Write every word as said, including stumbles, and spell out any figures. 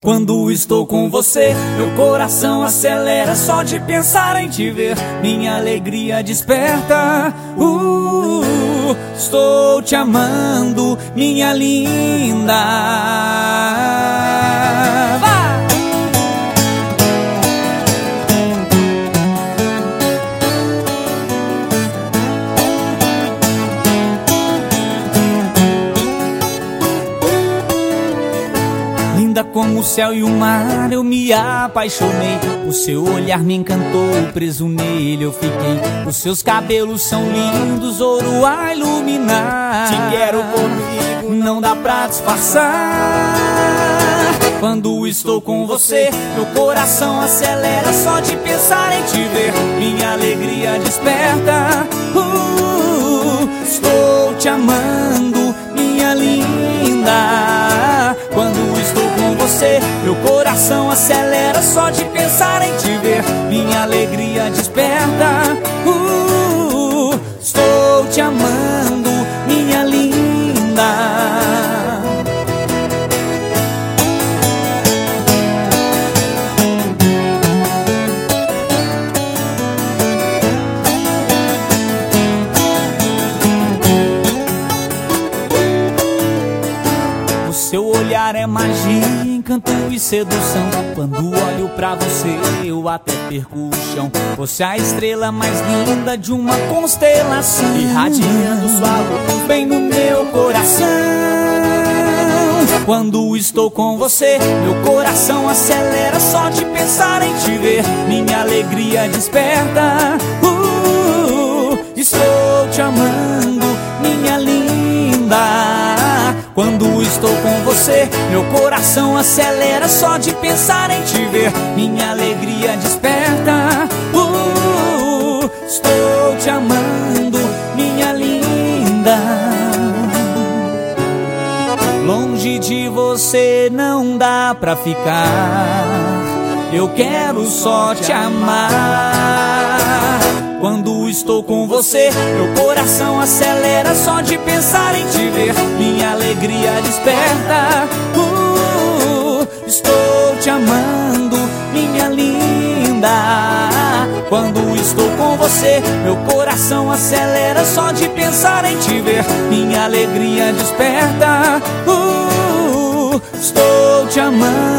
Quando estou com você, meu coração acelera só de pensar em te ver. Minha alegria desperta. uh, Estou te amando, minha linda. Vai! Linda como o céu e o mar, eu me apaixonei. O seu olhar me encantou, preso nele eu fiquei. Os seus cabelos são lindos, ouro a iluminar. Te quero comigo, não dá pra disfarçar. Quando estou com você, meu coração acelera só de pensar em te ver. Minha alegria desperta. uh, Estou te amando, minha linda. Quando estou com você, meu coração acelera só de pensar em te ver. Minha alegria desperta. uh, Estou te amando, minha linda. Seu olhar é magia, encanto e sedução. Quando olho pra você, eu até perco o chão. Você é a estrela mais linda de uma constelação, irradiando sua luz bem no meu coração. Quando estou com você, meu coração acelera só de pensar em te ver. Minha alegria desperta. uh, Estou te amando, minha linda. Quando estou com você, meu coração acelera só de pensar em te ver. Minha alegria desperta. uh, Estou te amando, minha linda. Longe de você não dá pra ficar, eu quero só te amar. Quando estou com você, meu coração acelera só de pensar em te ver. Minha alegria desperta. uh, Estou te amando, minha linda. Quando estou com você, meu coração acelera só de pensar em te ver. Minha alegria desperta. uh, Estou te amando.